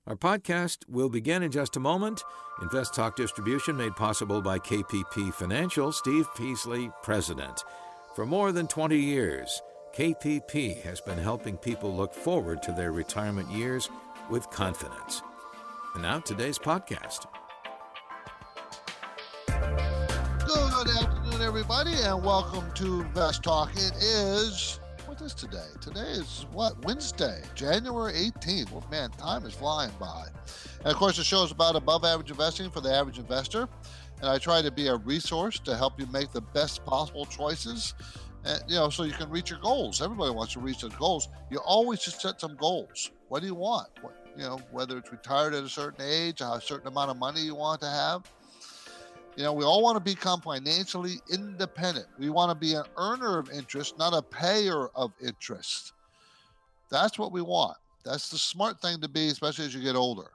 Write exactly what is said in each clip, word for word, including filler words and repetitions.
Our podcast will begin in just a moment. Invest Talk distribution made possible by K P P Financial, Steve Peasley, President. For more than twenty years, K P P has been helping people look forward to their retirement years with confidence. And now today's podcast. Good afternoon, everybody, and welcome to Invest Talk. It is, what is today? Today is what? Wednesday, January eighteenth. Well, man, time is flying by. And of course, the show is about above average investing for the average investor. And I try to be a resource to help you make the best possible choices, and, you know, so you can reach your goals. Everybody wants to reach those goals. You always just set some goals. What do you want? What, you know, whether it's retired at a certain age, a certain amount of money you want to have. You know, we all want to become financially independent. We want to be an earner of interest, not a payer of interest. That's what we want. That's the smart thing to be, especially as you get older.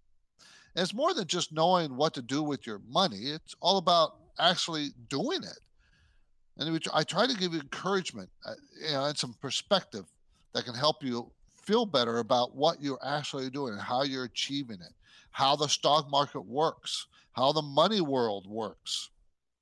And it's more than just knowing what to do with your money. It's all about actually doing it. And I try to give you encouragement, uh, you know, and some perspective that can help you feel better about what you're actually doing and how you're achieving it, how the stock market works, how the money world works.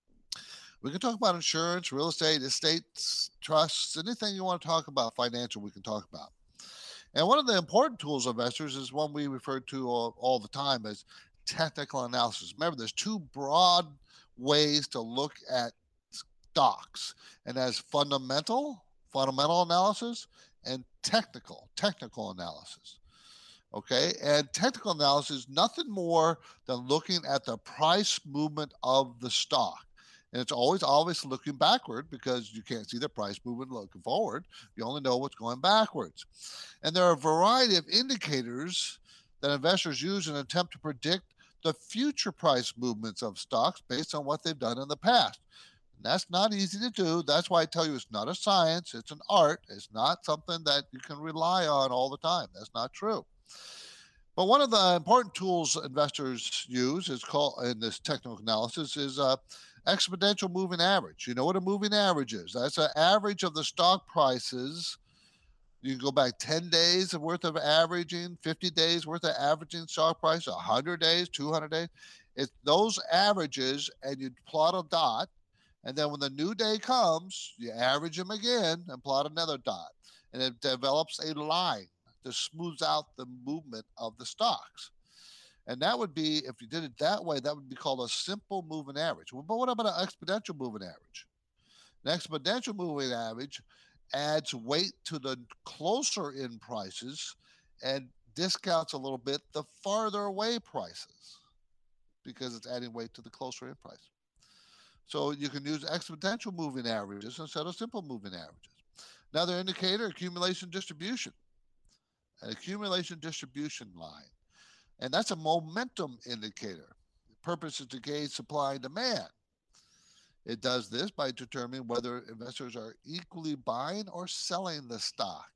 We can talk about insurance, real estate, estates, trusts, anything you want to talk about financial, we can talk about. And one of the important tools of investors is one we refer to all, all the time as technical analysis. Remember, there's two broad ways to look at stocks, and that's fundamental, fundamental analysis, and technical, technical analysis. Okay, and technical analysis is nothing more than looking at the price movement of the stock. And it's always, always looking backward because you can't see the price movement looking forward. You only know what's going backwards. And there are a variety of indicators that investors use in an attempt to predict the future price movements of stocks based on what they've done in the past. And that's not easy to do. That's why I tell you it's not a science, it's an art. It's not something that you can rely on all the time. That's not true. But one of the important tools investors use is called, in this technical analysis, is uh, exponential moving average. You know what a moving average is? That's an average of the stock prices. You can go back ten days worth of averaging, fifty days worth of averaging stock price, one hundred days, two hundred days. It's those averages, and you plot a dot. And then when the new day comes, you average them again and plot another dot. And it develops a line to smooth out the movement of the stocks. And that would be, if you did it that way, that would be called a simple moving average. But what about an exponential moving average? An exponential moving average adds weight to the closer in prices and discounts a little bit the farther away prices because it's adding weight to the closer in price. So you can use exponential moving averages instead of simple moving averages. Another indicator, accumulation distribution. An accumulation distribution line. And that's a momentum indicator. The purpose is to gauge supply and demand. It does this by determining whether investors are equally buying or selling the stock.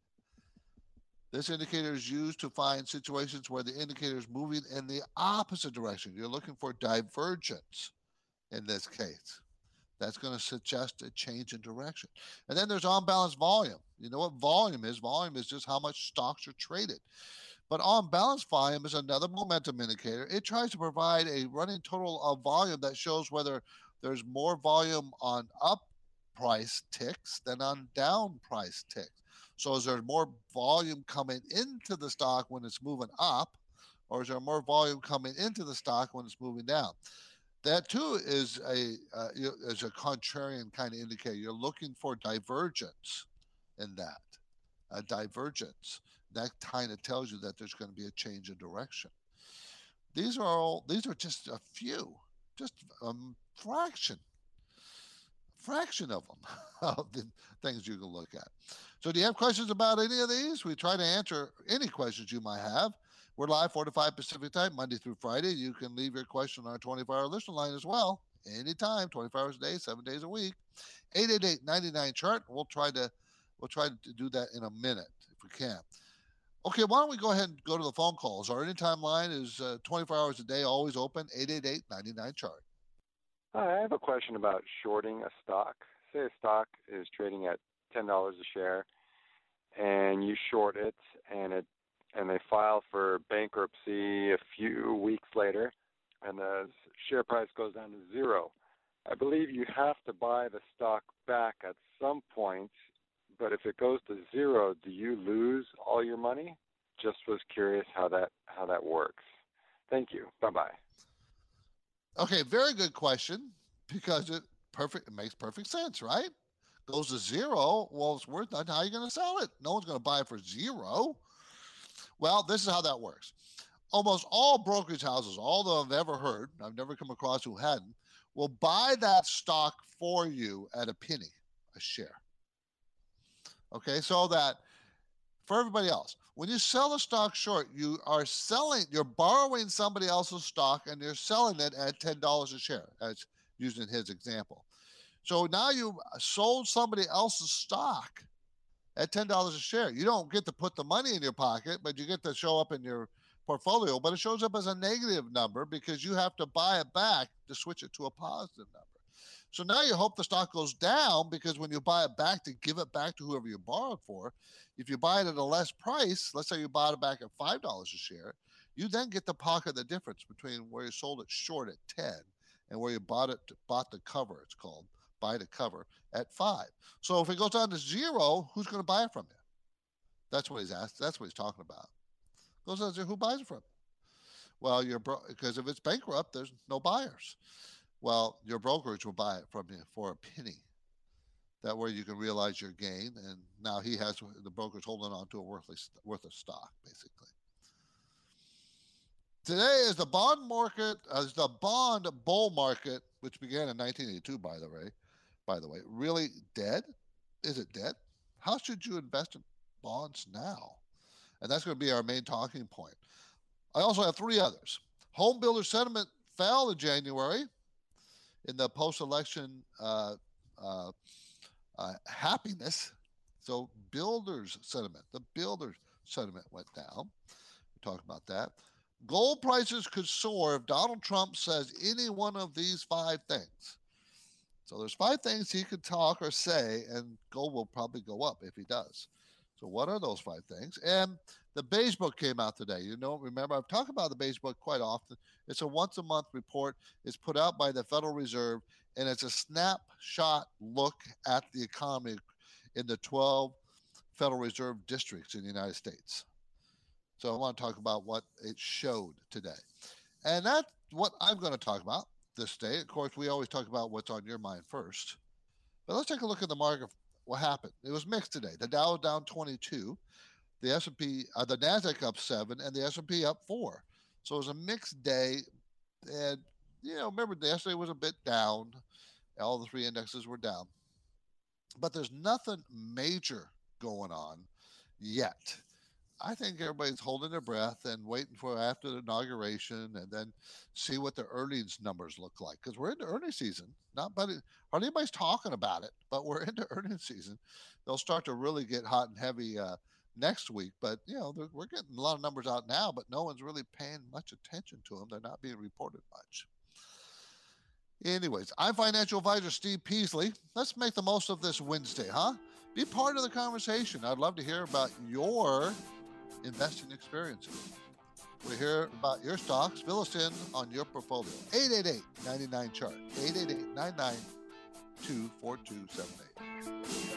This indicator is used to find situations where the indicator is moving in the opposite direction. You're looking for divergence in this case. That's going to suggest a change in direction. And then there's on-balance volume. You know what volume is? Volume is just how much stocks are traded. But on-balance volume is another momentum indicator. It tries to provide a running total of volume that shows whether there's more volume on up price ticks than on down price ticks. So is there more volume coming into the stock when it's moving up, or is there more volume coming into the stock when it's moving down? That too is a uh, is a contrarian kind of indicator. You're looking for divergence in that. A divergence that kind of tells you that there's going to be a change in direction. These are all. These are just a few, just a fraction, fraction of them of the things you can look at. So, do you have questions about any of these? We try to answer any questions you might have. We're live four to five Pacific time, Monday through Friday. You can leave your question on our twenty-four hour listener line as well, anytime, twenty-four hours a day, seven days a week. eight eight eight, nine nine, chart. We'll try to we'll try to do that in a minute if we can. Okay, why don't we go ahead and go to the phone calls? Our anytime line is uh, twenty-four hours a day, always open, eight eight eight, nine nine, chart. Hi, I have a question about shorting a stock. Say a stock is trading at ten dollars a share, and you short it, and it and they file for bankruptcy a few weeks later, and the share price goes down to zero. I believe you have to buy the stock back at some point, but if it goes to zero, do you lose all your money? Just was curious how that how that works. Thank you. Bye-bye. Okay, very good question, because it perfect it makes perfect sense, right? Goes to zero, well, it's worth nothing. How are you going to sell it? No one's going to buy it for zero. Well, this is how that works. Almost all brokerage houses, although I've ever heard, I've never come across who hadn't, will buy that stock for you at a penny a share. Okay, so that for everybody else, when you sell a stock short, you are selling, you're borrowing somebody else's stock and you're selling it at ten dollars a share, as using his example. So now you sold somebody else's stock at ten dollars a share. You don't get to put the money in your pocket, but you get to show up in your portfolio, but it shows up as a negative number because you have to buy it back to switch it to a positive number. So now you hope the stock goes down, because when you buy it back to give it back to whoever you borrowed for, if you buy it at a less price, let's say you bought it back at five dollars a share, you then get to pocket the difference between where you sold it short at ten and where you bought it, bought the cover, it's called, buy the cover, at five. So if it goes down to zero, who's going to buy it from you? That's what he's asked. That's what he's talking about. Goes down to zero, who buys it from you? Well, you're bro- because if it's bankrupt, there's no buyers. Well, your brokerage will buy it from you for a penny. That way you can realize your gain, and now he has the broker's holding on to a worthless worthless stock, basically. Today is the bond market, uh, is the bond bull market, which began in nineteen eighty-two, by the way. By the way, really dead? Is it dead? How should you invest in bonds now? And that's going to be our main talking point. I also have three others. Home builder sentiment fell in January in the post-election uh, uh, uh, happiness. So builders sentiment, the builders sentiment went down. We talked about that. Gold prices could soar if Donald Trump says any one of these five things. So there's five things he could talk or say, and gold will probably go up if he does. So what are those five things? And the Beige Book came out today. You know, remember, I've talked about the Beige Book quite often. It's a once-a-month report. It's put out by the Federal Reserve, and it's a snapshot look at the economy in the twelve Federal Reserve districts in the United States. So I want to talk about what it showed today. And that's what I'm going to talk about this day. Of course, we always talk about what's on your mind first. But let's take a look at the market. What happened? It was mixed today. The Dow was down twenty-two. The S and P, uh, the Nasdaq up seven, and the S and P up four. So it was a mixed day, and you know, remember, yesterday was a bit down. All the three indexes were down, but there's nothing major going on yet. I think everybody's holding their breath and waiting for after the inauguration, and then see what the earnings numbers look like, because we're into earnings season. Not, but hardly anybody's talking about it, but we're into earnings season. They'll start to really get hot and heavy uh, next week, but you know, we're getting a lot of numbers out now, but no one's really paying much attention to them. They're not being reported much. Anyways, I'm financial advisor Steve Peasley. Let's make the most of this Wednesday, huh? Be part of the conversation. I'd love to hear about your investing experiences. We hear about your stocks. Fill us in on your portfolio. eight eight eight, nine nine, C H A R T. eight eight eight, nine nine two, four two seven eight.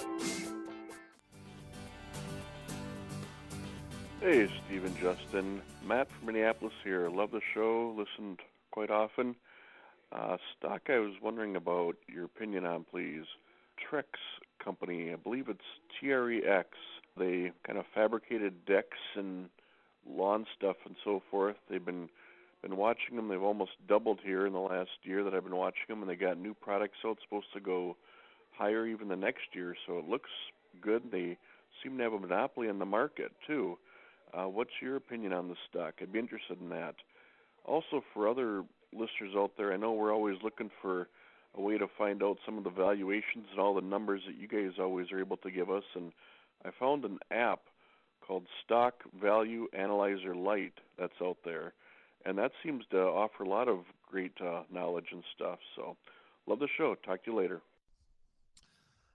Hey, Steve and Justin. Matt from Minneapolis here. Love the show. Listened quite often. Uh, stock I was wondering about your opinion on, please. Trex Company. I believe it's T R E X. They kind of fabricated decks and lawn stuff and so forth. They've been been watching them. They've almost doubled here in the last year that I've been watching them, and they got new products out. It's supposed to go higher even the next year, so it looks good. They seem to have a monopoly in the market, too. Uh, what's your opinion on the stock? I'd be interested in that. Also, for other listeners out there, I know we're always looking for a way to find out some of the valuations and all the numbers that you guys always are able to give us, and I found an app called Stock Value Analyzer Lite that's out there, and that seems to offer a lot of great uh, knowledge and stuff. So, love the show. Talk to you later.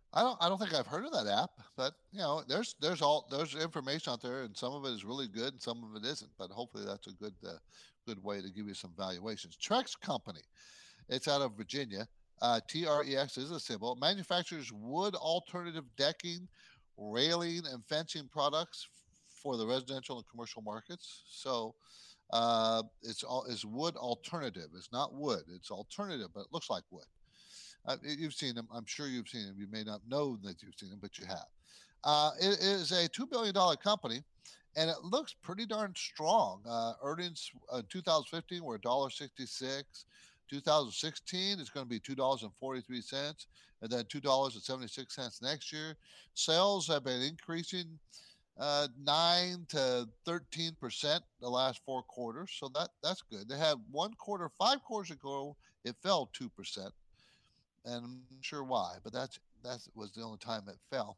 I don't. I don't think I've heard of that app, but you know, there's there's all there's information out there, and some of it is really good, and some of it isn't. But hopefully, that's a good uh, good way to give you some valuations. Trex Company, it's out of Virginia. Uh, T R E X is a symbol. Manufactures wood alternative decking, railing, and fencing products for the residential and commercial markets. So uh, it's all is wood alternative. It's not wood. It's alternative, but it looks like wood. Uh, you've seen them. I'm sure you've seen them. You may not know that you've seen them, but you have. Uh, it is a two billion dollars company, and it looks pretty darn strong. Uh, earnings in two thousand fifteen were one dollar and sixty-six cents. two thousand sixteen is going to be two dollars and forty-three cents, and then two dollars and seventy-six cents next year. Sales have been increasing uh, nine to thirteen percent the last four quarters, so that, that's good. They had one quarter, five quarters ago, it fell two percent. And I'm not sure why, but that's that was the only time it fell.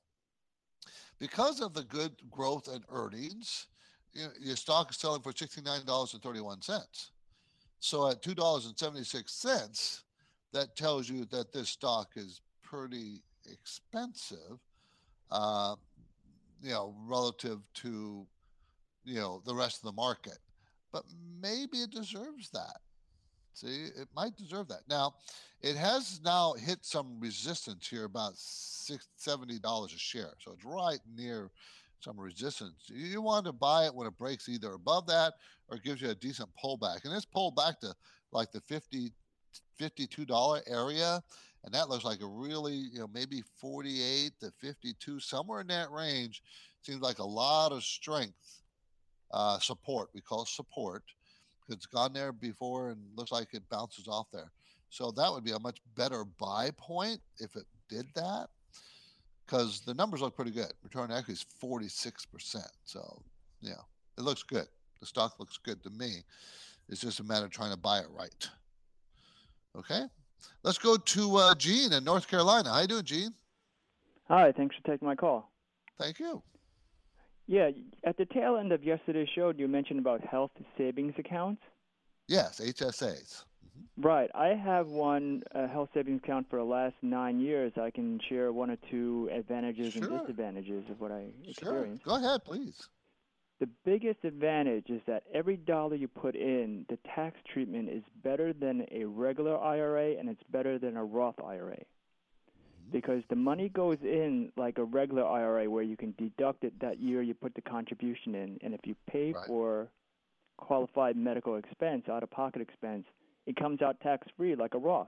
Because of the good growth and earnings, you know, your stock is selling for sixty-nine dollars and thirty-one cents. So at two dollars and seventy-six cents, that tells you that this stock is pretty expensive, uh, you know, relative to, you know, the rest of the market. But maybe it deserves that. See, it might deserve that. Now, it has now hit some resistance here, about six, seventy dollars a share. So it's right near some resistance. You want to buy it when it breaks either above that or gives you a decent pullback. And it's pulled back to like the fifty, fifty-two dollars area. And that looks like a really, you know, maybe forty-eight to fifty-two, somewhere in that range. Seems like a lot of strength, uh, support. We call it support. It's gone there before and looks like it bounces off there. So that would be a much better buy point if it did that, because the numbers look pretty good. Return on equity is forty-six percent. So, yeah, it looks good. The stock looks good to me. It's just a matter of trying to buy it right. Okay, let's go to uh, Gene in North Carolina. How you doing, Gene? Hi, thanks for taking my call. Thank you. Yeah, at the tail end of yesterday's show, you mentioned about health savings accounts. Yes, H S As. Mm-hmm. Right. I have one uh, health savings account for the last nine years. I can share one or two advantages Sure. and disadvantages of what I Sure. experienced. Go ahead, please. The biggest advantage is that every dollar you put in, the tax treatment is better than a regular I R A, and it's better than a Roth I R A. Because the money goes in like a regular I R A where you can deduct it that year you put the contribution in. And if you pay Right. for qualified medical expense, out-of-pocket expense, it comes out tax-free like a Roth.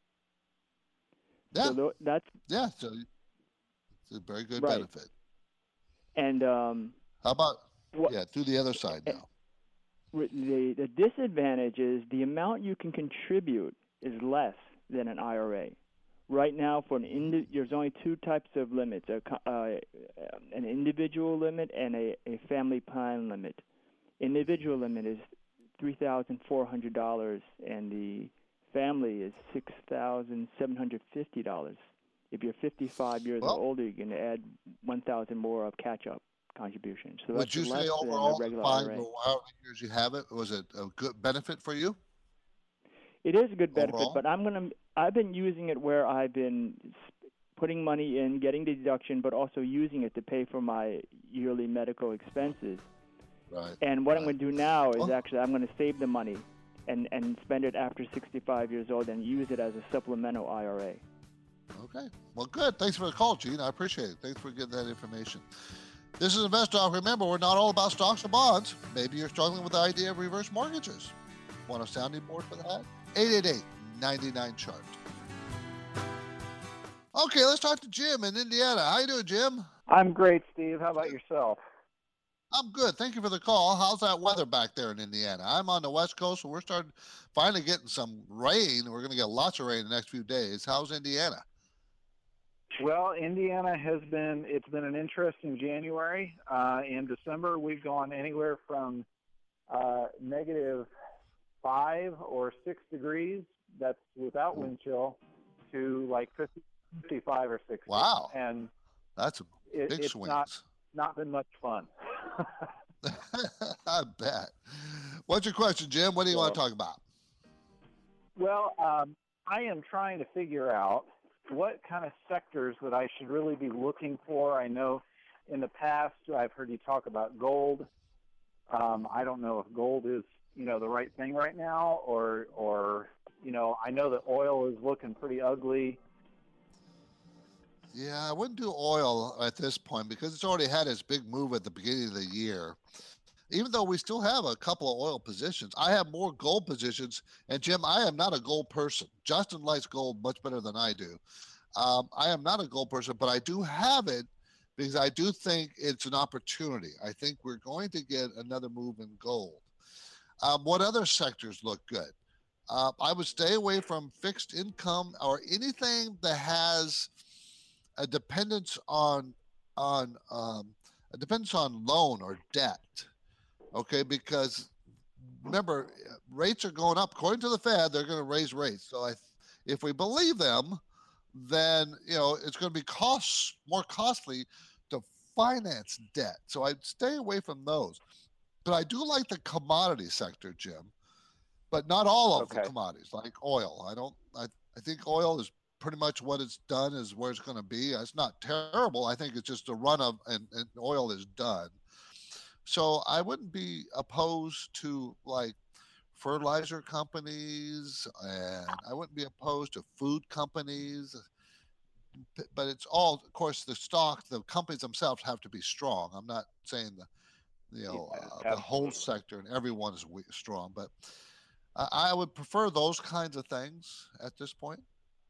Yeah. So th- that's Yeah, so it's a very good Right. benefit. and um, How about, what, yeah, do the other side eh, now. the the disadvantage is the amount you can contribute is less than an I R A. Right now, for an indi- there's only two types of limits: a, co- uh, an individual limit and a, a family plan limit. Individual limit is three thousand four hundred dollars, and the family is six thousand seven hundred fifty dollars. If you're fifty-five years Well, or older, you can add one thousand more of catch-up contribution. So would that's you less say than a overall, the regular five I R A. or however many years you have it, was it a good benefit for you It is a good benefit, overall? but I'm gonna. I've been using it where I've been sp- putting money in, getting the deduction, but also using it to pay for my yearly medical expenses. Right. And what I'm right. going to do now is Well, actually I'm going to save the money and, and spend it after sixty-five years old and use it as a supplemental I R A. okay. Well, good. Thanks for the call, Gene. I appreciate it. Thanks for getting that information. This is Invest Talk. Remember, we're not all about stocks or bonds. Maybe you're struggling with the idea of reverse mortgages. Want a sounding board for that? eight eight eight, nine nine, chart. Okay, let's talk to Jim in Indiana. How you doing, Jim? I'm great, Steve. How about yourself? I'm good. Thank you for the call. How's that weather back there in Indiana? I'm on the West Coast, so we're starting finally getting some rain. We're going to get lots of rain in the next few days. How's Indiana? Well, Indiana has been, it's been an interesting January. Uh, in December, we've gone anywhere from uh, negative five or six degrees, that's without wind chill, to like fifty, fifty-five or sixty. Wow. And That's it, big it's swings. not, not been much fun. I bet. What's your question, Jim? What do you Well, want to talk about? Well, um, I am trying to figure out what kind of sectors that I should really be looking for. I know in the past I've heard you talk about gold. Um, I don't know if gold is, you know, the right thing right now, or, or, you know, I know that oil is looking pretty ugly. Yeah, I wouldn't do oil at this point because it's already had its big move at the beginning of the year. Even though we still have a couple of oil positions, I have more gold positions. And Jim, I am not a gold person. Justin likes gold much better than I do. Um, I am not a gold person, but I do have it because I do think it's an opportunity. I think we're going to get another move in gold. Um, what other sectors look good? Uh, I would stay away from fixed income or anything that has a dependence on on um, a dependence on loan or debt. Okay, because remember, rates are going up. According to the Fed, they're going to raise rates. So I, if we believe them, then you know it's going to be costs more costly to finance debt. So I'd stay away from those. But I do like the commodity sector, Jim. But not all of Okay. the commodities, like oil. I don't. I, I think oil is pretty much what it's done is where it's going to be. It's not terrible. I think it's just a run of, and, and oil is done. So I wouldn't be opposed to like fertilizer companies, and I wouldn't be opposed to food companies. But it's all, of course, the stock, the companies themselves have to be strong. I'm not saying the, you know, Yeah, uh, the whole sector and everyone is we- strong, but I, I would prefer those kinds of things at this point.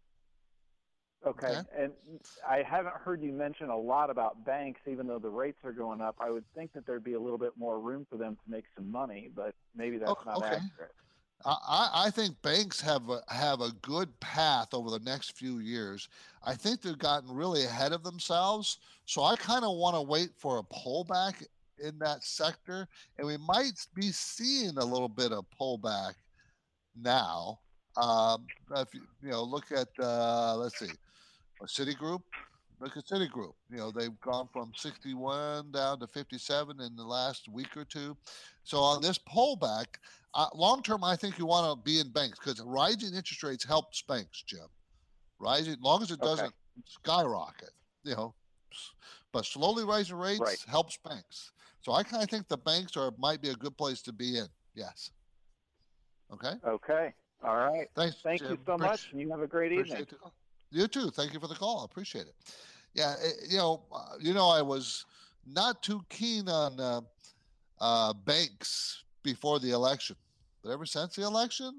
Okay. Okay. And I haven't heard you mention a lot about banks, even though the rates are going up. I would think that there'd be a little bit more room for them to make some money, but maybe that's Okay, not okay. accurate. I, I think banks have a, have a good path over the next few years. I think they've gotten really ahead of themselves. So I kind of want to wait for a pullback in that sector. And we might be seeing a little bit of pullback now. Um, if you, you know, look at, uh, let's see, a Citigroup. Look at Citigroup. You know, they've gone from sixty-one down to fifty-seven in the last week or two. So on this pullback, uh, long term, I think you want to be in banks because rising interest rates helps banks, Jim. Rising, long as it Okay. doesn't skyrocket, you know, s- but slowly rising rates Right. helps banks. So I kind of think the banks are might be a good place to be in. Yes. Okay. Okay. All right. Thanks. Thank Jim. you so Appreci- much, and you have a great evening. Appreciate the call. You too. Thank you for the call. I appreciate it. Yeah, eh, you know, uh, you know, I was not too keen on uh, uh, banks before the election, but ever since the election,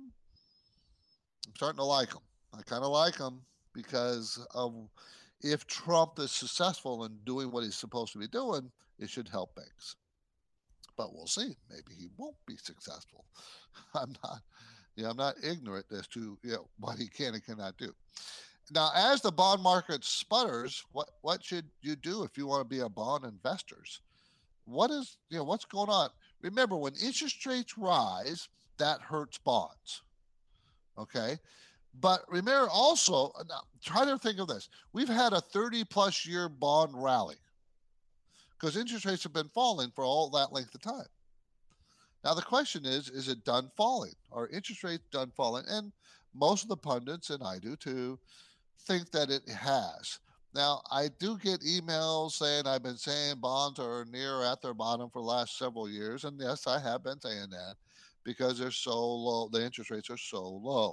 I'm starting to like them. I kind of like them because of if Trump is successful in doing what he's supposed to be doing, it should help banks. But we'll see. Maybe he won't be successful. I'm not, you know, I'm not ignorant as to you know what he can and cannot do. Now, as the bond market sputters, what what should you do if you want to be a bond investors? What is you know what's going on? Remember, when interest rates rise, that hurts bonds. Okay, but remember also, now, try to think of this: we've had a thirty plus year bond rally because interest rates have been falling for all that length of time. Now the question is: is it done falling? Are interest rates done falling? And most of the pundits, and I do too, think that it has. Now, I do get emails saying I've been saying bonds are near or at their bottom for the last several years. And yes, I have been saying that because they're so low, the interest rates are so low.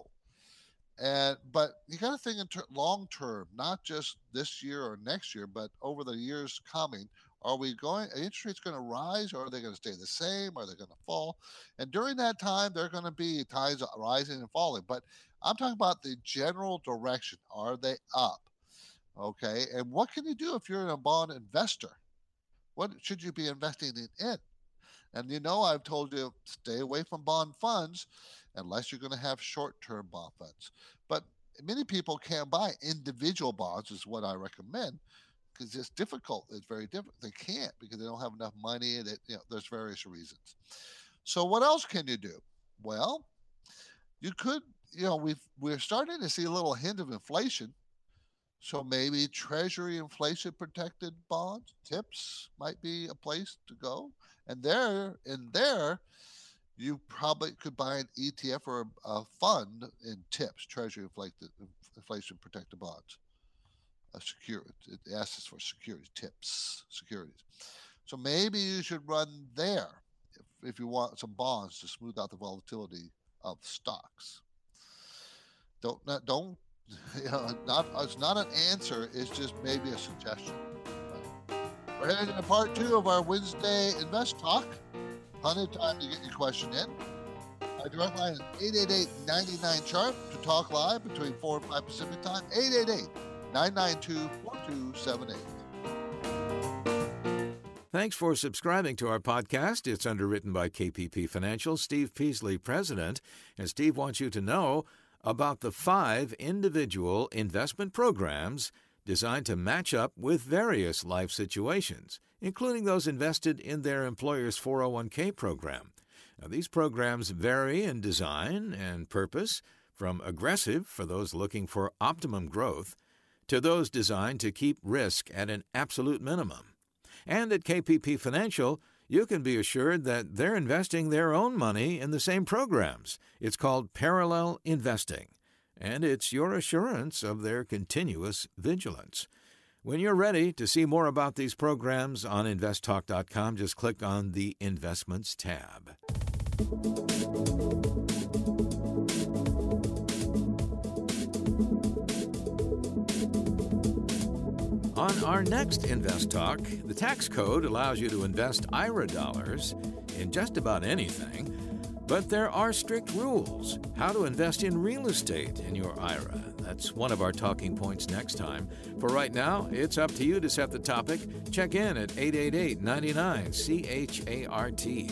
And but you got to think in ter- long term, not just this year or next year, but over the years coming. Are we going? Are interest rates going to rise, or are they going to stay the same? Are they going to fall? And during that time, there are going to be times rising and falling. But I'm talking about the general direction. Are they up? Okay. And what can you do if you're a bond investor? What should you be investing in? And you know, I've told you stay away from bond funds unless you're going to have short-term bond funds. But many people can't buy individual bonds, is what I recommend, because it's difficult. It's very difficult. They can't because they don't have enough money. That you know, there's various reasons. So what else can you do? Well, you could, you know, we've we're starting to see a little hint of inflation. So maybe Treasury inflation protected bonds, TIPS might be a place to go. And there, in there, you probably could buy an E T F or a, a fund in TIPS, Treasury inflated, inflation protected bonds. a security. It asks for security tips, securities. So maybe you should run there if, if you want some bonds to smooth out the volatility of stocks. Don't not don't you know not it's not an answer. It's just maybe a suggestion. We're heading into part two of our Wednesday Invest Talk. Plenty of time to get your question in. Our direct line is eight eight eight, nine nine, chart to talk live between four and five Pacific time. eight eight eight, nine nine two, four two seven eight. Thanks for subscribing to our podcast. It's underwritten by K P P Financial, Steve Peasley, President. And Steve wants you to know about the five individual investment programs designed to match up with various life situations, including those invested in their employer's four oh one k program. Now, these programs vary in design and purpose, from aggressive for those looking for optimum growth to those designed to keep risk at an absolute minimum. And at K P P Financial, you can be assured that they're investing their own money in the same programs. It's called parallel investing, and it's your assurance of their continuous vigilance. When you're ready to see more about these programs on invest talk dot com, just click on the Investments tab. On our next Invest Talk, the tax code allows you to invest I R A dollars in just about anything, but there are strict rules. How to invest in real estate in your I R A. That's one of our talking points next time. For right now, it's up to you to set the topic. Check in at eight eight eight, nine nine, C H A R T.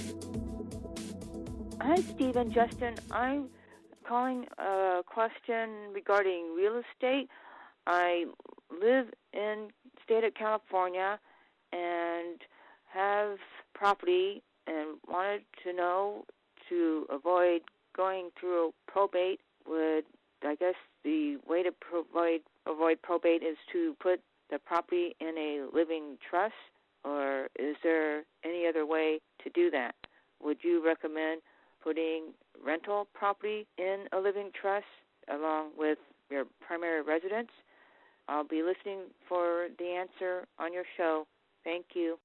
Hi, Steve and Justin. I'm calling a question regarding real estate. I live in the state of California and have property and wanted to know, to avoid going through probate, would, I guess the way to avoid, avoid probate is to put the property in a living trust, or is there any other way to do that? Would you recommend putting rental property in a living trust along with your primary residence? I'll be listening for the answer on your show. Thank you.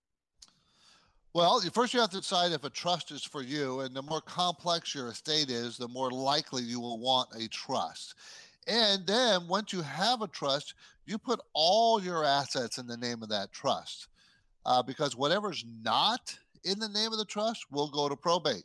Well, first you have to decide if a trust is for you, and the more complex your estate is, the more likely you will want a trust. And then once you have a trust, you put all your assets in the name of that trust, uh, because whatever's not in the name of the trust will go to probate.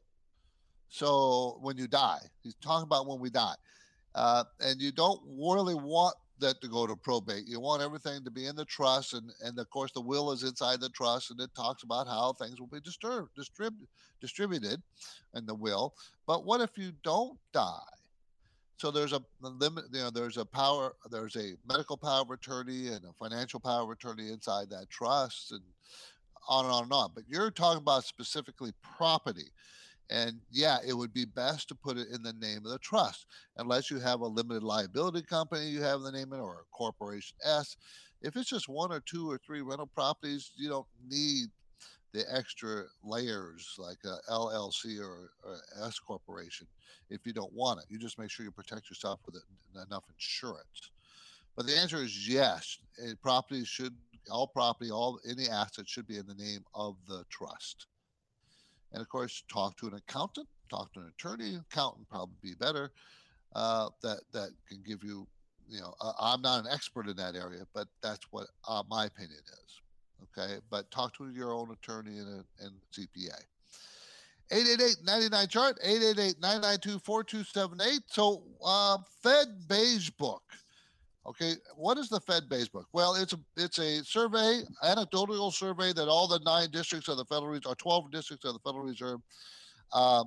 So when you die, he's talking about when we die, uh, and you don't really want that to go to probate. You want everything to be in the trust, and, and of course the will is inside the trust, and it talks about how things will be disturbed, distrib- distributed in the will. But what if you don't die? So there's a limit, you know, there's a power, there's a medical power of attorney and a financial power of attorney inside that trust, and on and on and on. But you're talking about specifically property. And yeah, it would be best to put it in the name of the trust, unless you have a limited liability company you have the name in, or a corporation S. If it's just one or two or three rental properties, you don't need the extra layers like a L L C or, or S corporation. If you don't want it, you just make sure you protect yourself with enough insurance. But the answer is yes. Property should, all property, all any assets should be in the name of the trust. And of course, talk to an accountant, talk to an attorney. Accountant probably be better. Uh, that that can give you, you know, uh, I'm not an expert in that area, but that's what uh, my opinion is. Okay, but talk to your own attorney and, a, and C P A. eight eight eight, nine nine, chart, eight eight eight, nine nine two, four two seven eight. So, uh, Fed Beige Book. Okay, what is the Fed Beige Book? Well, it's a it's a survey, anecdotal survey that all the nine districts of the Federal Reserve, or twelve districts of the Federal Reserve, uh,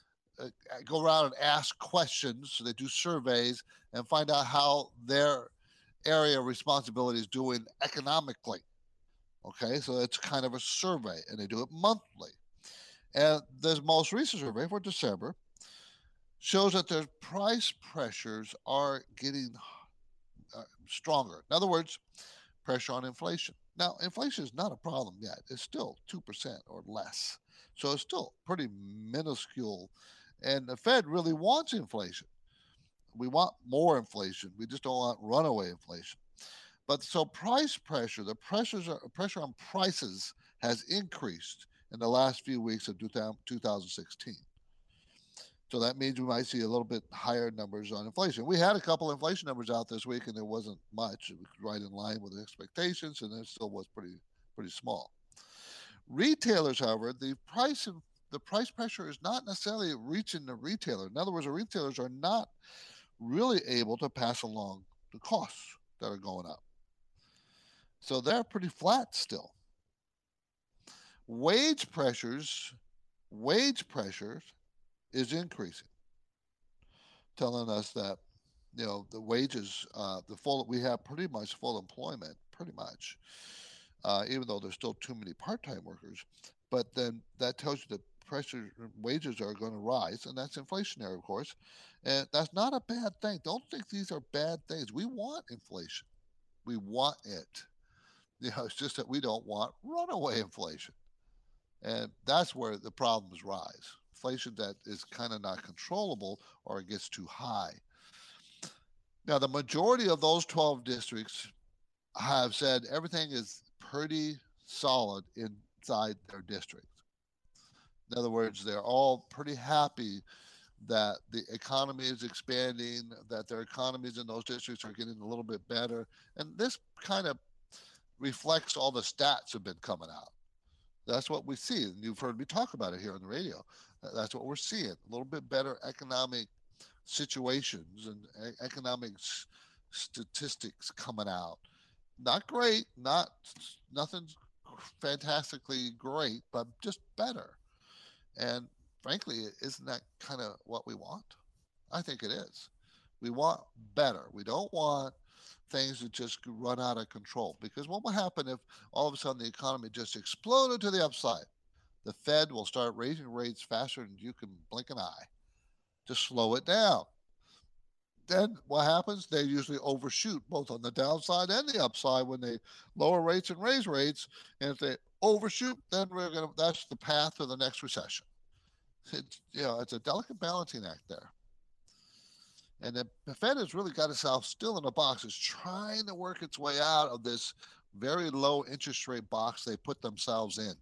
go around and ask questions. So they do surveys and find out how their area of responsibility is doing economically. Okay, so it's kind of a survey, and they do it monthly. And the most recent survey for December shows that their price pressures are getting Uh, stronger. In other words, pressure on inflation. Now, inflation is not a problem yet. It's still two percent or less. So it's still pretty minuscule. And the Fed really wants inflation. We want more inflation. We just don't want runaway inflation. But so price pressure, the pressures are, pressure on prices has increased in the last few weeks of two thousand sixteen. So that means we might see a little bit higher numbers on inflation. We had a couple inflation numbers out this week, and there wasn't much. It was right in line with expectations, and it still was pretty pretty small. Retailers, however, the price of the price pressure is not necessarily reaching the retailer. In other words, the retailers are not really able to pass along the costs that are going up. So they're pretty flat still. Wage pressures, wage pressures is increasing, telling us that, you know, the wages, uh, the full, we have pretty much full employment, pretty much, uh, even though there's still too many part-time workers. But then that tells you that pressure wages are going to rise, and that's inflationary, of course, and that's not a bad thing. Don't think these are bad things. We want inflation, we want it. You know, it's just that we don't want runaway inflation, and that's where the problems rise. Inflation that is kind of not controllable, or it gets too high. Now, the majority of those twelve districts have said everything is pretty solid inside their district. In other words, they're all pretty happy that the economy is expanding, that their economies in those districts are getting a little bit better. And this kind of reflects all the stats have been coming out. That's what we see. And you've heard me talk about it here on the radio. That's what we're seeing. A little bit better economic situations and economic statistics coming out. Not great, not nothing fantastically great, but just better. And frankly, isn't that kind of what we want? I think it is. We want better. We don't want things to just run out of control, because what will happen if all of a sudden the economy just exploded to the upside? The Fed will start raising rates faster than you can blink an eye to slow it down. Then what happens? They usually overshoot both on the downside and the upside when they lower rates and raise rates. And if they overshoot, then we're gonna that's the path to the next recession. It's, you know, it's a delicate balancing act there. And the, the Fed has really got itself still in a box. It's trying to work its way out of this very low interest rate box they put themselves in.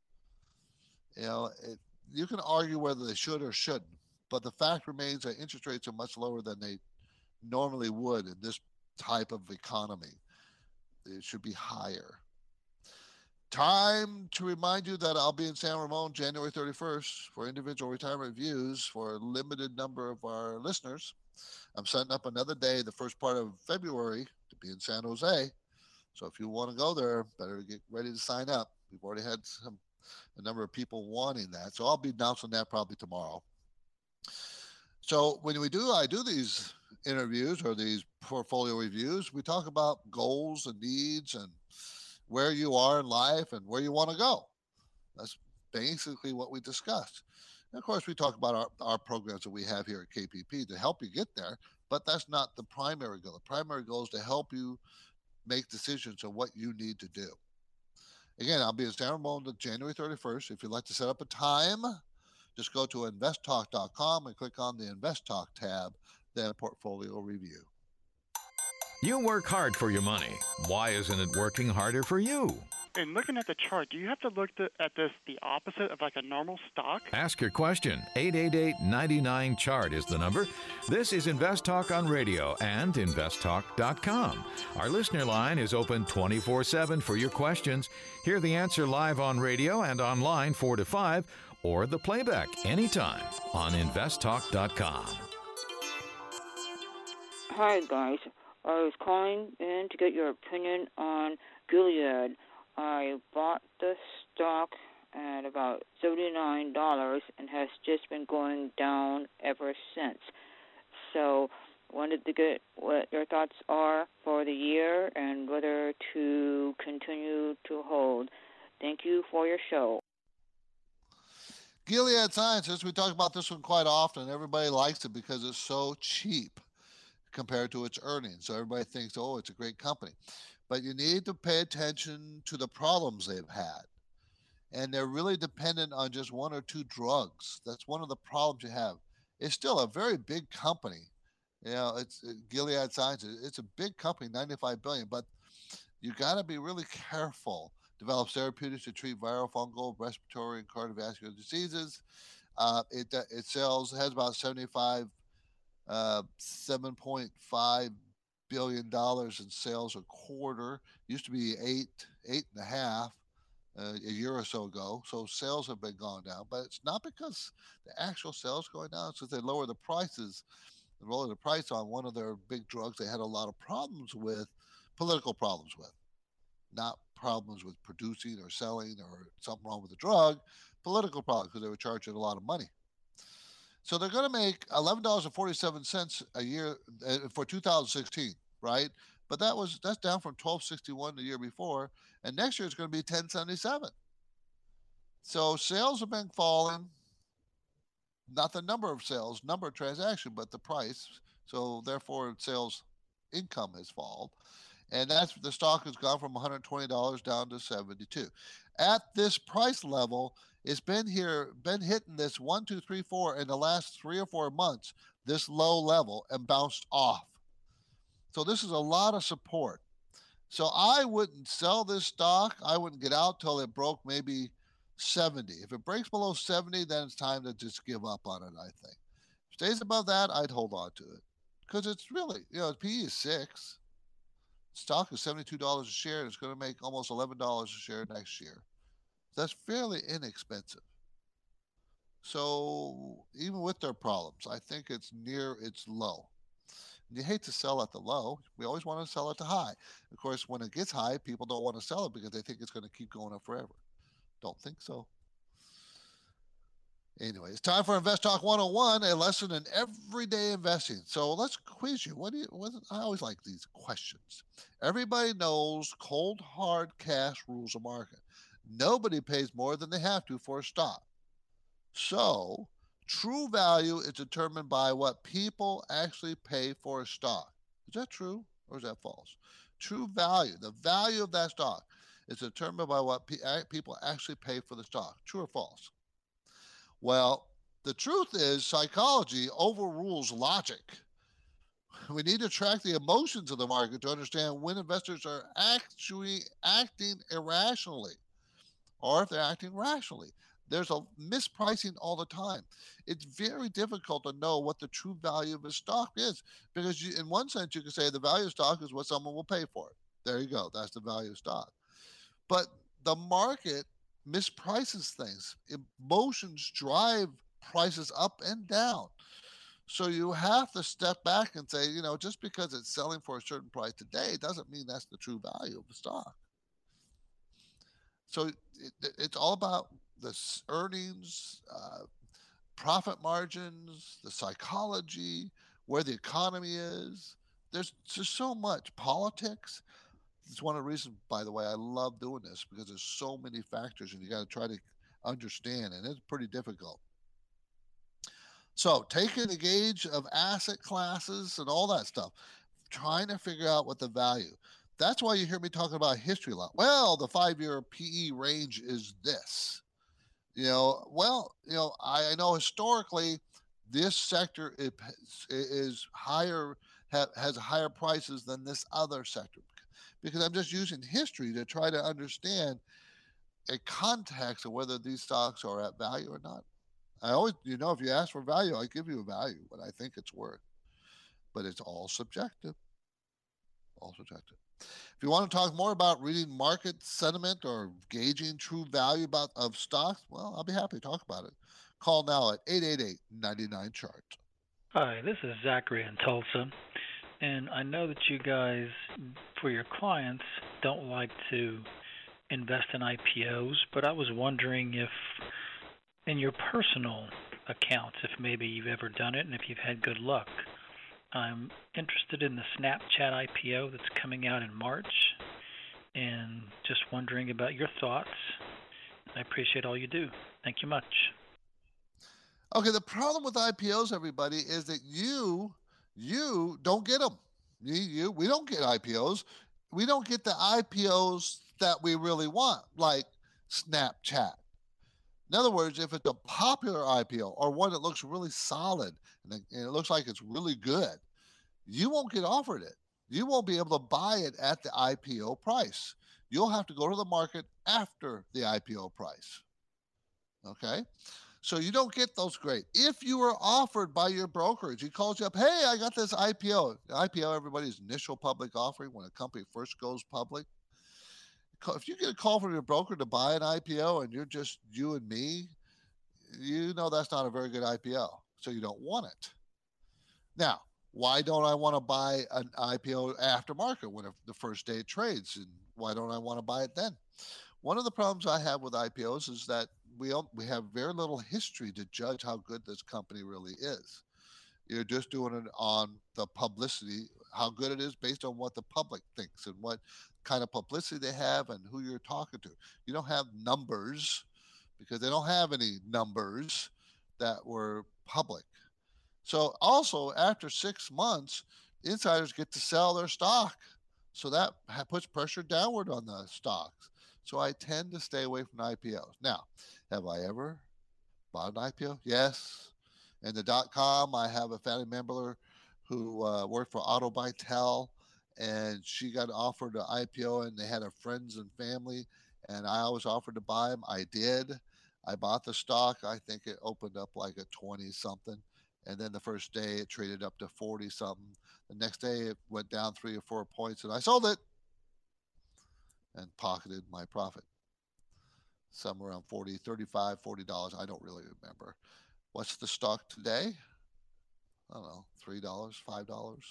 You know, it, you can argue whether they should or shouldn't, but the fact remains that interest rates are much lower than they normally would in this type of economy. It should be higher. Time to remind you that I'll be in San Ramon January thirty-first for individual retirement views for a limited number of our listeners. I'm setting up another day, the first part of February, to be in San Jose. So if you want to go there, better get ready to sign up. We've already had some a number of people wanting that. So I'll be announcing that probably tomorrow. So when we do, I do these interviews or these portfolio reviews, we talk about goals and needs and where you are in life and where you want to go. That's basically what we discussed. And of course, we talk about our, our programs that we have here at K P P to help you get there, but that's not the primary goal. The primary goal is to help you make decisions on what you need to do. Again, I'll be in San Ramon on January thirty-first. If you'd like to set up a time, just go to invest talk dot com and click on the Invest Talk tab, then Portfolio Review. You work hard for your money. Why isn't it working harder for you? And looking at the chart, do you have to look at this the opposite of like a normal stock? Ask your question. eight eight eight, nine nine, C H A R T is the number. This is Invest Talk on radio and invest talk dot com. Our listener line is open twenty-four seven for your questions. Hear the answer live on radio and online four to five, or the playback anytime on invest talk dot com. Hi, guys. I was calling in to get your opinion on Gilead. I bought the stock at about seventy-nine dollars and has just been going down ever since. So wanted to get what your thoughts are for the year and whether to continue to hold. Thank you for your show. Gilead Sciences, we talk about this one quite often. Everybody likes it because it's so cheap compared to its earnings. So everybody thinks, oh, it's a great company. But you need to pay attention to the problems they've had. And they're really dependent on just one or two drugs. That's one of the problems you have. It's still a very big company. You know, it's it, Gilead Sciences. It's a big company, ninety-five billion dollars. But You got to be really careful. Develops therapeutics to treat viral, fungal, respiratory, and cardiovascular diseases. Uh, it uh, it sells has about seventy-five, uh, seven point five billion dollars in sales a quarter. Used to be eight, eight and a half uh, a year or so ago. So sales have been going down, but it's not because the actual sales going down. It's because they lower the prices. They lower the price on one of their big drugs. They had a lot of problems with, political problems with, not problems with producing or selling or something wrong with the drug, political problems because they were charging a lot of money. So they're going to make eleven dollars and forty-seven cents a year uh, for two thousand sixteen, right? But that was that's down from twelve sixty-one the year before, and next year it's going to be ten seventy-seven. So sales have been falling, not the number of sales, number of transactions, but the price. So therefore, sales income has fallen, and that's the stock has gone from one hundred twenty dollars down to seventy-two. At this price level, it's been here, been hitting this one, two, three, four in the last three or four months, this low level, and bounced off. So this is a lot of support. So I wouldn't sell this stock. I wouldn't get out till it broke maybe seventy. If it breaks below seventy, then it's time to just give up on it, I think. Stays above that, I'd hold on to it. Because it's really, you know, P E is six. Stock is seventy-two dollars a share, and it's going to make almost eleven dollars a share next year. That's fairly inexpensive. So even with their problems, I think it's near its low. And you hate to sell at the low. We always want to sell at the high. Of course, when it gets high, people don't want to sell it because they think it's going to keep going up forever. Don't think so. Anyway, it's time for Invest Talk one oh one, a lesson in everyday investing. So let's quiz you. What do you? What, I always like these questions. Everybody knows cold hard cash rules the market. Nobody pays more than they have to for a stock. So true value is determined by what people actually pay for a stock. Is that true or is that false? True value, the value of that stock, is determined by what pe- people actually pay for the stock. True or false? Well, the truth is psychology overrules logic. We need to track the emotions of the market to understand when investors are actually acting irrationally or if they're acting rationally. There's a mispricing all the time. It's very difficult to know what the true value of a stock is because you, in one sense, you can say the value of stock is what someone will pay for it. There you go. That's the value of stock. But the market misprices things. Emotions drive prices up and down. So you have to step back and say, you know, just because it's selling for a certain price today doesn't mean that's the true value of the stock. So it, it's all about the earnings, uh, profit margins, the psychology, where the economy is. There's just so much politics. It's one of the reasons, by the way, I love doing this because there's so many factors and you got to try to understand, and it's pretty difficult. So taking the gauge of asset classes and all that stuff, trying to figure out what the value. That's why you hear me talking about history a lot. Well, the five-year P E range is this. You know, well, you know, I, I know historically this sector is, is higher, ha, has higher prices than this other sector. Because I'm just using history to try to understand a context of whether these stocks are at value or not. I always, you know, if you ask for value, I give you a value, what I think it's worth. But it's all subjective. All subjective. If you want to talk more about reading market sentiment or gauging true value about of stocks, well, I'll be happy to talk about it. Call now at eight eight eight, nine nine, chart. Hi, this is Zachary in Tulsa. And I know that you guys, for your clients, don't like to invest in I P Os, but I was wondering if in your personal accounts, if maybe you've ever done it and if you've had good luck. I'm interested in the Snapchat I P O that's coming out in March and just wondering about your thoughts. I appreciate all you do. Thank you much. Okay, the problem with I P Os, everybody, is that you you don't get them. You, you we don't get I P Os. We don't get the I P Os that we really want, like Snapchat. In other words, if it's a popular I P O or one that looks really solid and it, and it looks like it's really good, you won't get offered it. you won't be able to buy it at the I P O price. You'll have to go to the market after the I P O price. Okay? So you don't get those great. If you were offered by your brokerage, he calls you up, hey, I got this I P O. The I P O, everybody's initial public offering when a company first goes public. If you get a call from your broker to buy an I P O and you're just you and me, you know that's not a very good I P O. So you don't want it. Now, why don't I want to buy an I P O aftermarket when it, the first day it trades? And why don't I want to buy it then? One of the problems I have with I P Os is that we don't, we have very little history to judge how good this company really is. You're just doing it on the publicity, how good it is based on what the public thinks and what kind of publicity they have and who you're talking to. You don't have numbers because they don't have any numbers that were public. So also after six months, insiders get to sell their stock. So that puts pressure downward on the stocks. So I tend to stay away from I P Os. Now, have I ever bought an I P O? Yes. In the dot-com, I have a family member who uh, worked for Auto Bytel, and she got offered an I P O, and they had her friends and family, and I always offered to buy them. I did. I bought the stock. I think it opened up like a twenty-something, and then the first day it traded up to forty-something. The next day it went down three or four points, and I sold it and pocketed my profit. Somewhere around forty, thirty-five, forty dollars. I don't really remember. What's the stock today? I don't know, three dollars, five dollars.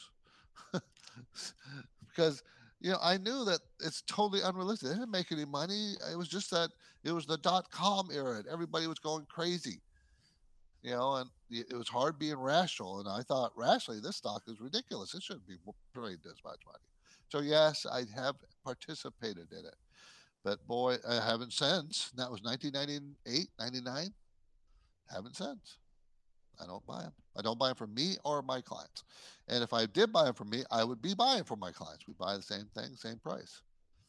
Because, you know, I knew that it's totally unrealistic. They didn't make any money. It was just that it was the dot-com era and everybody was going crazy. You know, and it was hard being rational. And I thought, rationally, this stock is ridiculous. It shouldn't be trading this much money. So, yes, I have participated in it. But, boy, I haven't since. That was nineteen ninety-eight, ninety-nine. Haven't since. I don't buy them. I don't buy them for me or my clients. And if I did buy them for me, I would be buying for my clients. We buy the same thing, same price.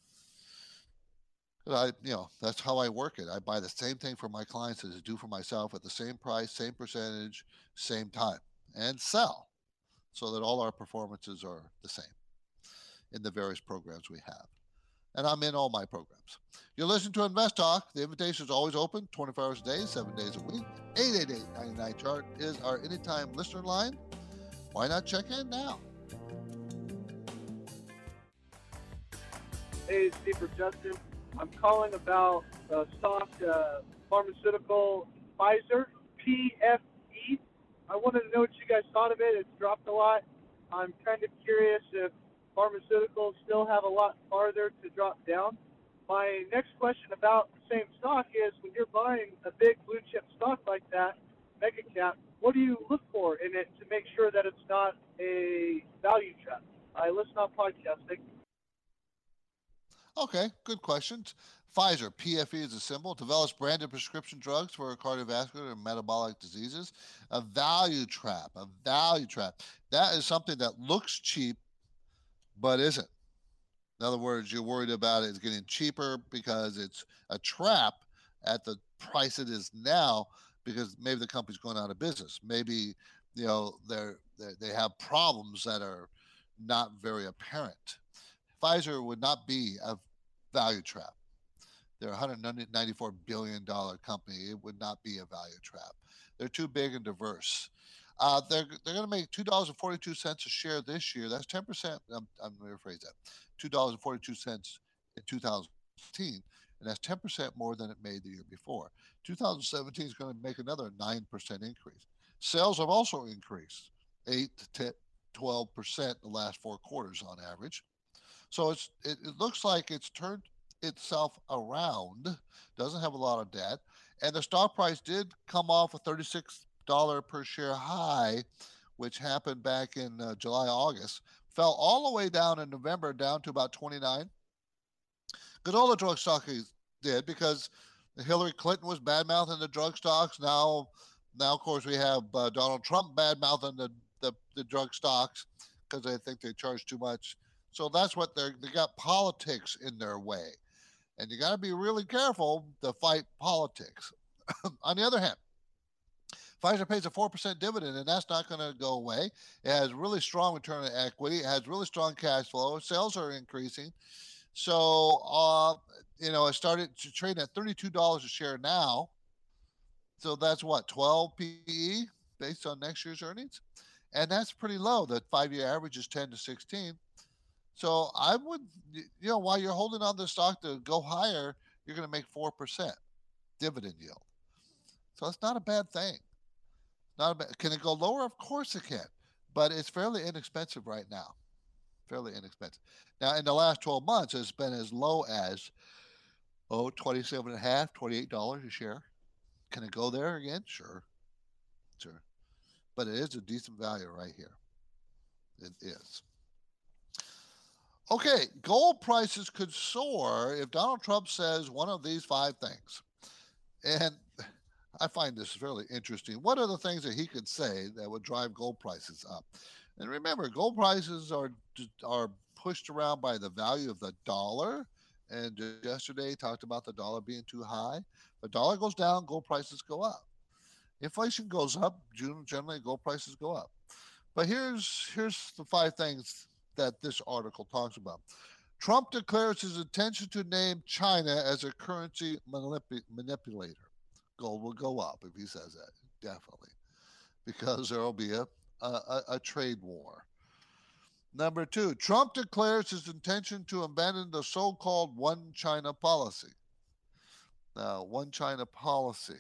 I, you know, that's how I work it. I buy the same thing for my clients as I do for myself at the same price, same percentage, same time, and sell so that all our performances are the same in the various programs we have. And I'm in all my programs. You're listening to Invest Talk. The invitation is always open, twenty-four hours a day, seven days a week. eight eight eight, nine nine, chart is our anytime listener line. Why not check in now? Hey, Steve or Justin. I'm calling about uh, stock uh, pharmaceutical Pfizer, P F E. I wanted to know what you guys thought of it. It's dropped a lot. I'm kind of curious if pharmaceuticals still have a lot farther to drop down. My next question about the same stock is when you're buying a big blue chip stock like that, mega cap, what do you look for in it to make sure that it's not a value trap? I listen on podcasting. Okay, good questions. Pfizer, P F E is a symbol, develops branded prescription drugs for cardiovascular and metabolic diseases. A value trap, a value trap. That is something that looks cheap, but isn't. In other words, you're worried about it getting cheaper because it's a trap at the price it is now because maybe the company's going out of business. Maybe, you know, they're, they're, they have problems that are not very apparent. Pfizer would not be a value trap. They're a one hundred ninety-four billion dollars company. It would not be a value trap. They're too big and diverse. Uh, they're they're going to make two dollars and forty-two cents a share this year. That's ten percent. I'm, I'm going to rephrase that. two dollars and forty-two cents in two thousand sixteen, and that's ten percent more than it made the year before. two thousand seventeen is going to make another nine percent increase. Sales have also increased eight to twelve percent the last four quarters on average. So it's it, it looks like it's turned itself around, doesn't have a lot of debt, and the stock price did come off a thirty-six dollars per share high, which happened back in uh, July, August, fell all the way down in November, down to about twenty-nine. Because all the drug stocks did, because Hillary Clinton was bad-mouthing the drug stocks. Now, now of course, we have uh, Donald Trump bad-mouthing the, the, the drug stocks because they think they charge too much. So that's what they're, they got politics in their way. And you got to be really careful to fight politics. On the other hand, Pfizer pays a four percent dividend, and that's not going to go away. It has really strong return on equity. It has really strong cash flow. Sales are increasing. So, uh, you know, it started to trade at thirty-two dollars a share now. So that's what, twelve P E based on next year's earnings? And that's pretty low. The five-year average is ten to sixteen. So I would, you know, while you're holding on to the stock to go higher, you're going to make four percent dividend yield. So it's not a bad thing. Not a bad, can it go lower? Of course it can. But it's fairly inexpensive right now. Fairly inexpensive. Now, in the last twelve months, it's been as low as, oh, twenty-seven and a half, twenty-eight dollars a share. Can it go there again? Sure. Sure. But it is a decent value right here. It is. Okay, gold prices could soar if Donald Trump says one of these five things. And I find this fairly interesting. What are the things that he could say that would drive gold prices up? And remember, gold prices are are pushed around by the value of the dollar. And yesterday talked about the dollar being too high. The dollar goes down, gold prices go up. Inflation goes up, generally gold prices go up. But here's here's the five things that this article talks about. Trump declares his intention to name China as a currency manip- manipulator. Gold will go up if he says that, definitely, because there will be a, a, a trade war. Number two, Trump declares his intention to abandon the so-called one China policy. Now, one China policy.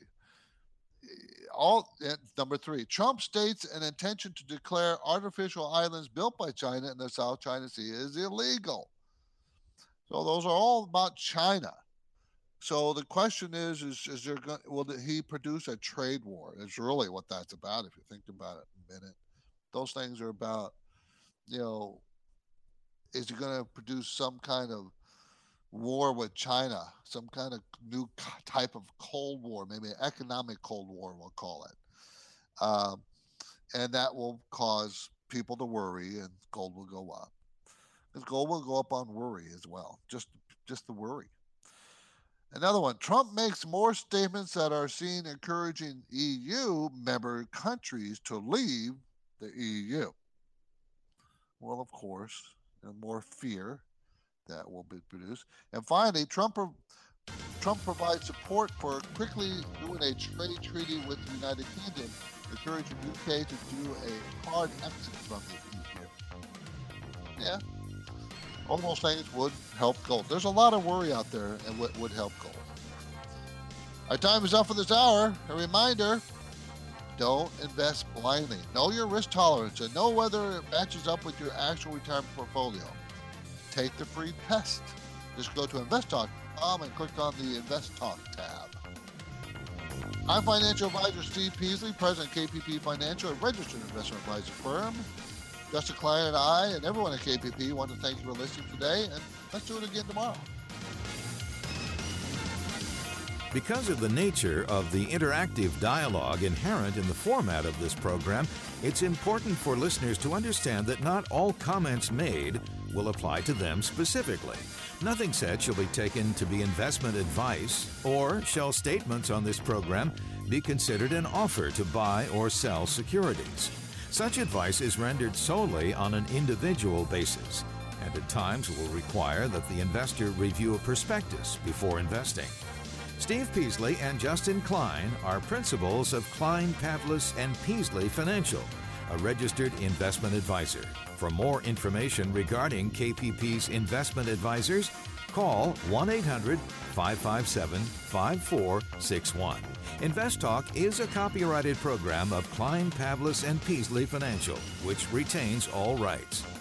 All number three, Trump states an intention to declare artificial islands built by China in the South China Sea is illegal. So those are all about China. So the question is, is, is there going, will he produce a trade war? It's really what that's about if you think about it a minute. Those things are about, you know, is he going to produce some kind of war with China, some kind of new type of Cold War, maybe an economic Cold War, we'll call it. Um, and that will cause people to worry and gold will go up. Because gold will go up on worry as well, just, just the worry. Another one, Trump makes more statements that are seen encouraging E U member countries to leave the E U. Well, of course, and more fear that will be produced. And finally, Trump Trump provides support for quickly doing a trade treaty with the United Kingdom, encouraging U K to do a hard exit from the E U. Yeah, all those things would help gold. There's a lot of worry out there and what would help gold. Our time is up for this hour. A reminder, don't invest blindly. Know your risk tolerance and know whether it matches up with your actual retirement portfolio. Take the free test. Just go to invest talk dot com and click on the Invest Talk tab. I'm financial advisor Steve Peasley, president of K P P Financial, a registered investment advisor firm. Justin Klein and I and everyone at K P P want to thank you for listening today, and let's do it again tomorrow. Because of the nature of the interactive dialogue inherent in the format of this program, it's important for listeners to understand that not all comments made will apply to them specifically. Nothing said shall be taken to be investment advice, or shall statements on this program be considered an offer to buy or sell securities. Such advice is rendered solely on an individual basis, and at times will require that the investor review a prospectus before investing. Steve Peasley and Justin Klein are principals of Klein, Pavlis and Peasley Financial, a registered investment advisor. For more information regarding K P P's investment advisors, call one eight hundred, five five seven, five four six one. Invest Talk is a copyrighted program of Klein, Pavlis and Peasley Financial, which retains all rights.